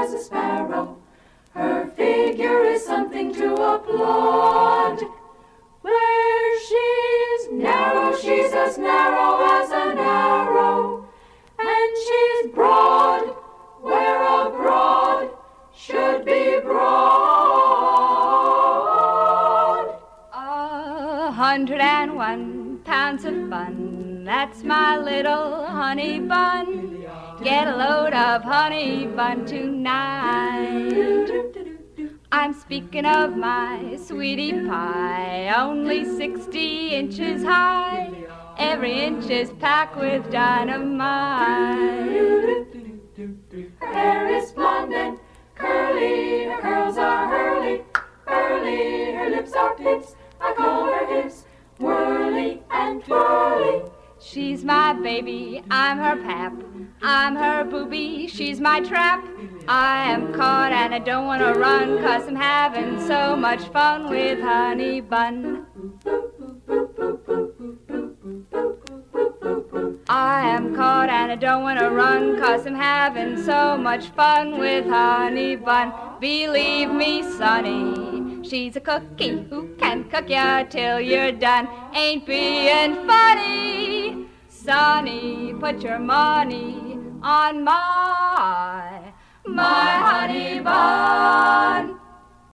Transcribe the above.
as a sparrow. Her figure is something to applaud. Where she's narrow, she's as narrow as an arrow. And she's broad, where a broad should be broad. 101 pounds of fun, that's my little honey bun. Get a load of honey bun tonight. I'm speaking of my sweetie pie, only 60 inches high. Every inch is packed with dynamite. Her hair is blonde and curly, her curls are hurly, curly, her lips are pips, I call her hips, whirly and twirly. She's my baby, I'm her pap, I'm her booby, she's my trap. I am caught and I don't want to run, 'cause I'm having so much fun with honey bun. I am caught and I don't want to run, 'cause I'm having so much fun with honey bun. Believe me, Sonny, she's a cookie who can cook ya till you're done. Ain't being funny, Sonny, put your money on my honey bun.